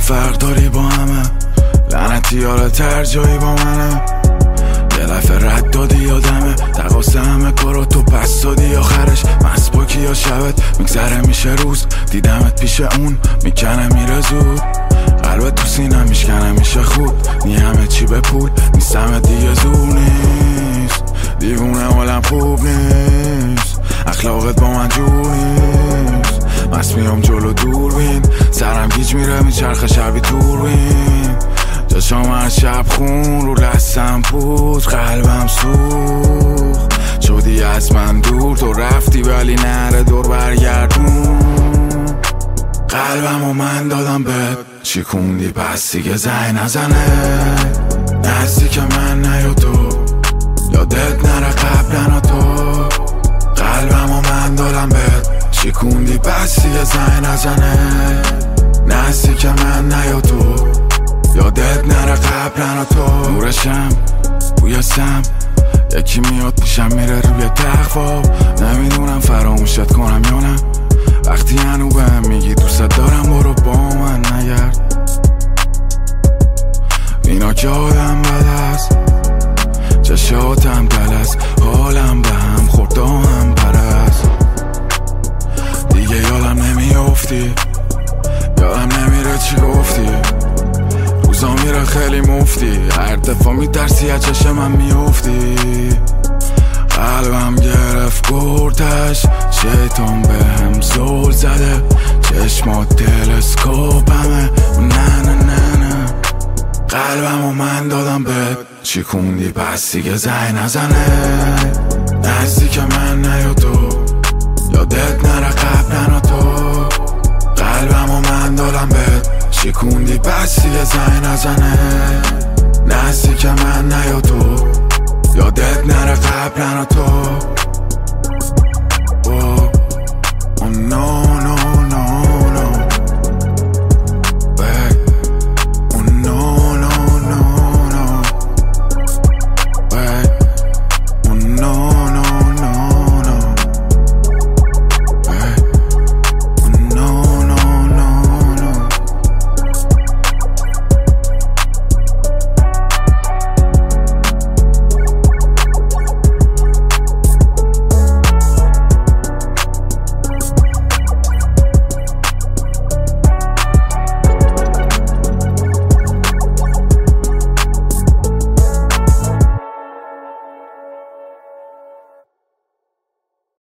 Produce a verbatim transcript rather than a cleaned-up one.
فرق داری با همه، لعنتی حالا ترجایی با منه. یه لفه رد دادی یادمه، تقاسه همه کارا تو پس دادی آخرش. مست با کیا شبت میگذره میشه روز، دیدمت پیش اون میکنه میره زود. قلبت تو سینم میشکنه میشه خود، نی همه چی به پول نیستم دیگه زور نیست. دیوونه حالم خوب نیست، اخلاقت با من جور نیست. مست میام جلو دور بین، سرم گیج میره میچرخه شبی دور بین. چشام هر شب خون رو لستم بود، قلبم سوخت شدی از من دور. تو رفتی ولی نره دور برگردون. قلبم و من دادم بهت، شکوندی پس دیگه زنگ نزنه. نزدیک من نیا تو، یادت نره قبلنا تو. قلبم و من دادم بهت، شکوندی پس دیگه زنگ نزنه. نزدیک من نیا تو، یادت نره قبلنا تو. نورشم بوی سم، یکی میاد پیشم میره روی تخفا. نمیدونم فراموشت کنم یا نه، وقتی هنو بهم میگی دوست دارم برو با من نگرد. اینا که آدم بد است، چشاتم دل است، حالم به هم خورد هم پرست. دیگه یادم نمیافتی، یادم نمیره چی گفتی. روزا میره خیلی مفتی، هر دفعه میترسی از چشم من میافتی. قلبم گرفت گردش، شیطان به هم زول زده. چشمات تلسکوپمه، نه نه نه نه. قلبم و من دادم بهت، شکوندی پس دیگه زنگ نزنه. نزدیک من نیا تو، یادت نره قبلنا تو. قلبم و من دادم بهت، شکوندی پس دیگه زنگ نزنه. نزدیک من نیا تو، یادت نره قبلنا تو.